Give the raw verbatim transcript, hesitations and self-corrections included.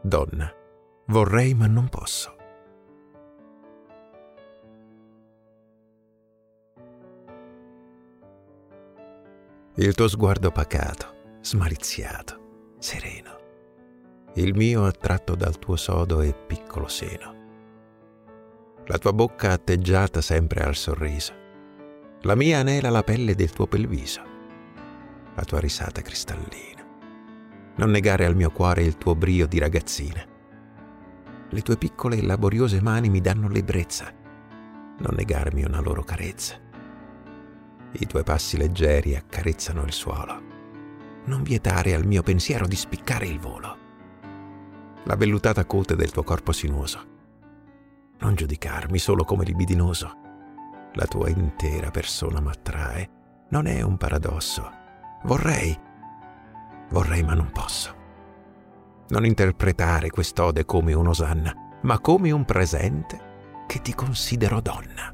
Donna, vorrei ma non posso. Il tuo sguardo pacato, smaliziato, sereno. Il mio attratto dal tuo sodo e piccolo seno. La tua bocca atteggiata sempre al sorriso. La mia anela la pelle del tuo bel viso. La tua risata cristallina. Non negare al mio cuore il tuo brio di ragazzina. Le tue piccole e laboriose mani mi danno l'ebbrezza. Non negarmi una loro carezza. I tuoi passi leggeri accarezzano il suolo. Non vietare al mio pensiero di spiccare il volo. La vellutata cote del tuo corpo sinuoso. Non giudicarmi solo come libidinoso. La tua intera persona m'attrae. Non è un paradosso. Vorrei, vorrei ma non posso. Non interpretare quest'ode come un'osanna, ma come un presente che ti considero donna.